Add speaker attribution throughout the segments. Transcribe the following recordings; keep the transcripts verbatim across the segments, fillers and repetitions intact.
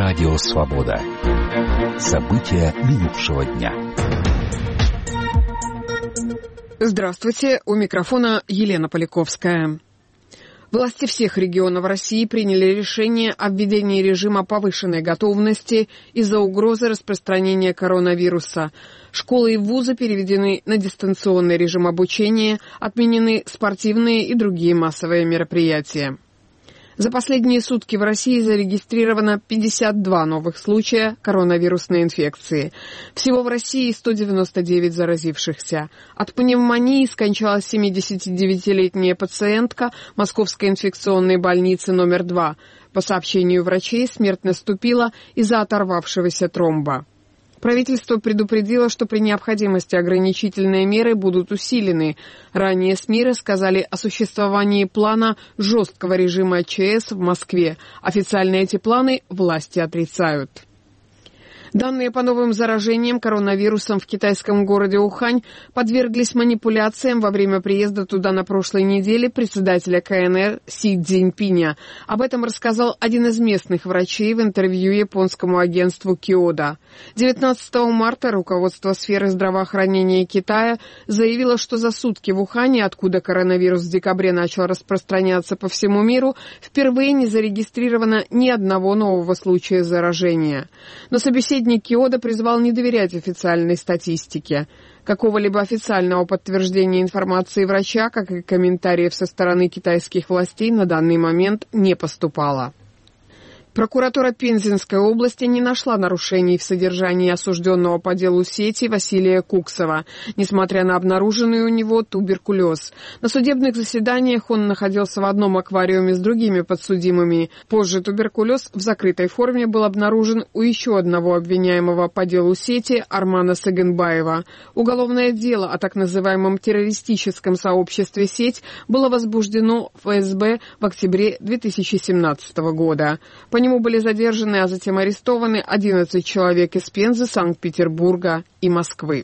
Speaker 1: Радио «Свобода». События минувшего дня.
Speaker 2: Здравствуйте, у микрофона Елена Поляковская. Власти всех регионов России приняли решение о введении режима повышенной готовности из-за угрозы распространения коронавируса. Школы и вузы переведены на дистанционный режим обучения, отменены спортивные и другие массовые мероприятия. За последние сутки в России зарегистрировано пятьдесят два новых случая коронавирусной инфекции. Всего в России сто девяносто девять заразившихся. От пневмонии скончалась семидесятидевятилетняя пациентка Московской инфекционной больницы номер два. По сообщению врачей, смерть наступила из-за оторвавшегося тромба. Правительство предупредило, что при необходимости ограничительные меры будут усилены. Ранее СМИ рассказали о существовании плана жесткого режима ЧС в Москве. Официально эти планы власти отрицают. Данные по новым заражениям коронавирусом в китайском городе Ухань подверглись манипуляциям во время приезда туда на прошлой неделе председателя КНР Си Цзиньпиня. Об этом рассказал один из местных врачей в интервью японскому агентству Киода. девятнадцатого марта руководство сферы здравоохранения Китая заявило, что за сутки в Ухане, откуда коронавирус в декабре начал распространяться по всему миру, впервые не зарегистрировано ни одного нового случая заражения. Но собеседник Киода призвал не доверять официальной статистике. Какого-либо официального подтверждения информации врача, как и комментариев со стороны китайских властей, на данный момент не поступало. Прокуратура Пензенской области не нашла нарушений в содержании осужденного по делу сети Василия Куксова, несмотря на обнаруженный у него туберкулез. На судебных заседаниях он находился в одном аквариуме с другими подсудимыми. Позже туберкулез в закрытой форме был обнаружен у еще одного обвиняемого по делу сети Армана Сагынбаева. Уголовное дело о так называемом террористическом сообществе «Сеть» было возбуждено в ФСБ в октябре две тысячи семнадцатого года. По нему были задержаны, а затем арестованы одиннадцать человек из Пензы, Санкт-Петербурга и Москвы.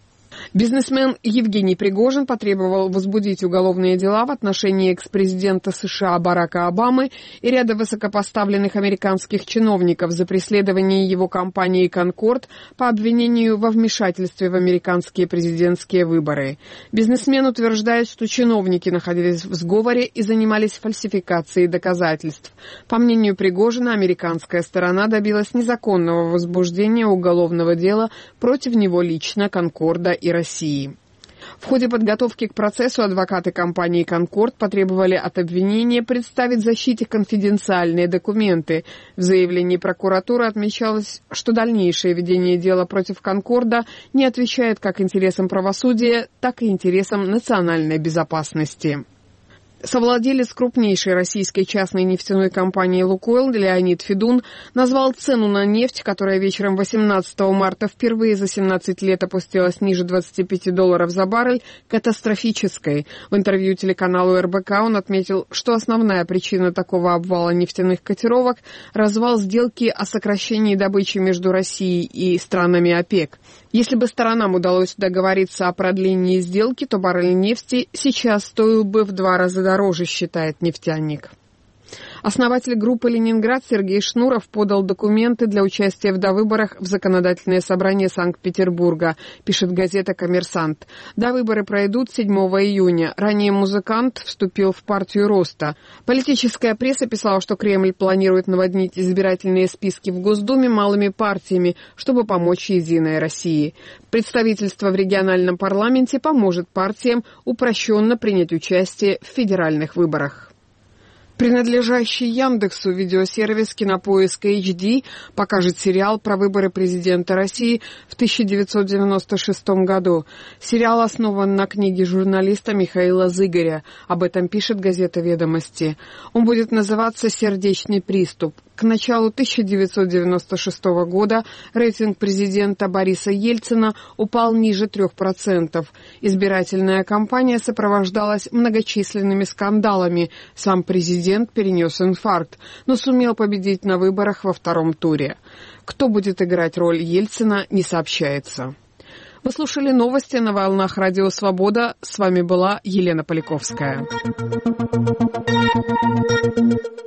Speaker 2: Бизнесмен Евгений Пригожин потребовал возбудить уголовные дела в отношении экс-президента США Барака Обамы и ряда высокопоставленных американских чиновников за преследование его компании «Конкорд» по обвинению во вмешательстве в американские президентские выборы. Бизнесмен утверждает, что чиновники находились в сговоре и занимались фальсификацией доказательств. По мнению Пригожина, американская сторона добилась незаконного возбуждения уголовного дела против него лично, «Конкорда» и России. В ходе подготовки к процессу адвокаты компании «Конкорд» потребовали от обвинения представить защите конфиденциальные документы. В заявлении прокуратуры отмечалось, что дальнейшее ведение дела против «Конкорда» не отвечает как интересам правосудия, так и интересам национальной безопасности. Совладелец крупнейшей российской частной нефтяной компании «Лукойл» Леонид Федун назвал цену на нефть, которая вечером восемнадцатого марта впервые за семнадцать лет опустилась ниже двадцати пяти долларов за баррель, катастрофической. В интервью телеканалу эр бэ ка он отметил, что основная причина такого обвала нефтяных котировок – развал сделки о сокращении добычи между Россией и странами ОПЕК. Если бы сторонам удалось договориться о продлении сделки, то баррель нефти сейчас стоил бы в два раза дороже, считает нефтяник. Основатель группы «Ленинград» Сергей Шнуров подал документы для участия в довыборах в Законодательное собрание Санкт-Петербурга, пишет газета «Коммерсант». Довыборы пройдут седьмого июня. Ранее музыкант вступил в партию Роста. Политическая пресса писала, что Кремль планирует наводнить избирательные списки в Госдуме малыми партиями, чтобы помочь «Единой России». Представительство в региональном парламенте поможет партиям упрощенно принять участие в федеральных выборах. Принадлежащий Яндексу видеосервис «Кинопоиск эйч ди» покажет сериал про выборы президента России в тысяча девятьсот девяносто шестом году. Сериал основан на книге журналиста Михаила Зыгоря. Об этом пишет газета «Ведомости». Он будет называться «Сердечный приступ». К началу тысяча девятьсот девяносто шестого года рейтинг президента Бориса Ельцина упал ниже трех процентов. Избирательная кампания сопровождалась многочисленными скандалами. Сам президент перенес инфаркт, но сумел победить на выборах во втором туре. Кто будет играть роль Ельцина, не сообщается. Вы слушали новости на волнах Радио Свобода. С вами была Елена Поляковская.